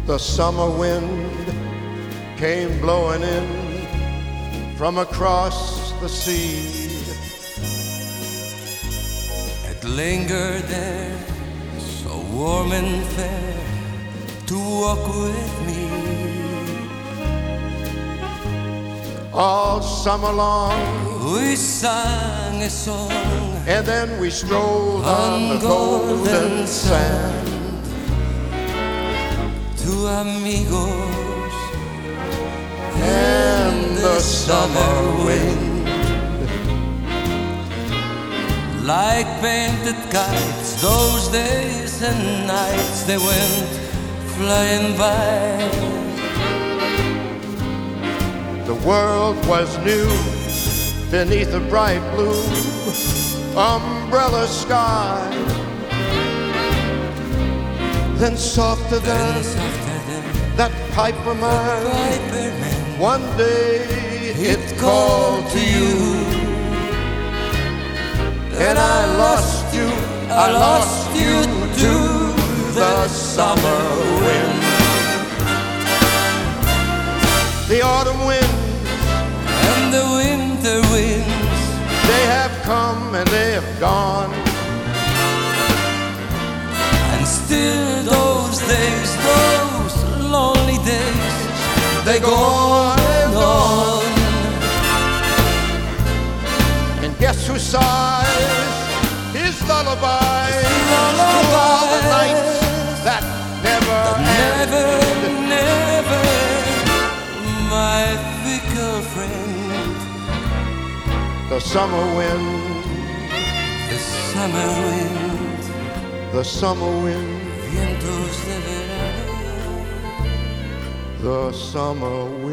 The summer wind came blowing in from across the sea. It lingered there, so warm and fair, to walk with me. All summer long we sang a song, and then we strolled on the golden sand. Two amigos and the summer wind, like painted kites, those days and nights they went flying by. The world was new beneath a bright blue umbrella sky. Then softer than that piper man, one day it called to you, and I lost you to the summer wind. The autumn wind and the winter winds, they have come and they have gone. And still those days, those lonely days, they go on and on. And guess who sighs his lullaby through all the nights that never end? Never, my fickle friend. The summer wind, the summer wind, the summer wind, vientos de verano, the summer wind.